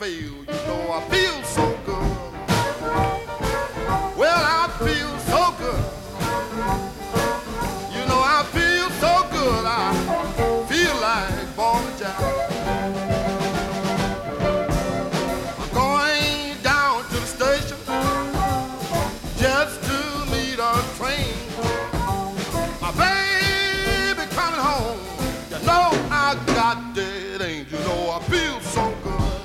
fail. You know I feel so good. Well, I feel so good. You know I feel so good. I feel like born a child. I'm going down to the station just to meet a train. My baby coming home. You know I got dead angel. You know I feel so good.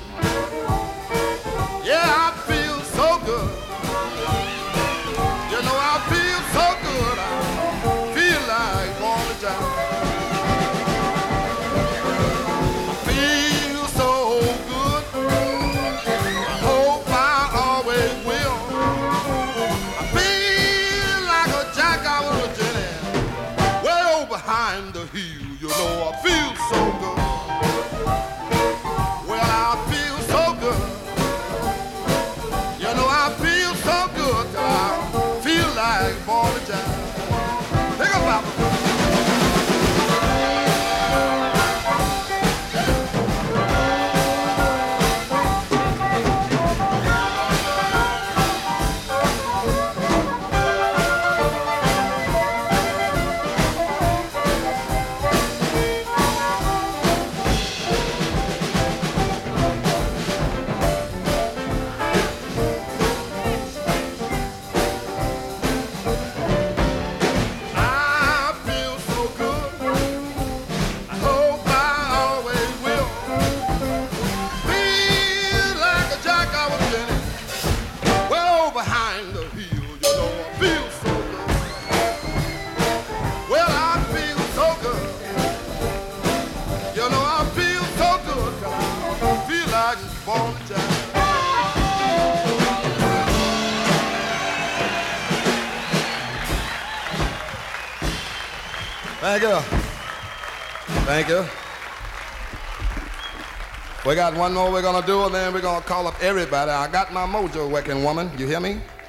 Yeah, I feel so good. You know I feel so good. I feel like born a child. I feel so good. I hope I always will. I feel like a jack out of a jelly, way over behind the hill. You know I feel so good. Well, I feel so good. You know I feel so good till I feel like born a child. Think about it. I feel so good. I hope I always will. Feel like a jack I was Jenny, well behind the hill. You know I feel so good. Well, I feel so good. You know I feel so good. I feel like born a child. Thank you. Thank you. We got one more we're gonna do, and then we're gonna call up everybody. I got my mojo working, woman. You hear me?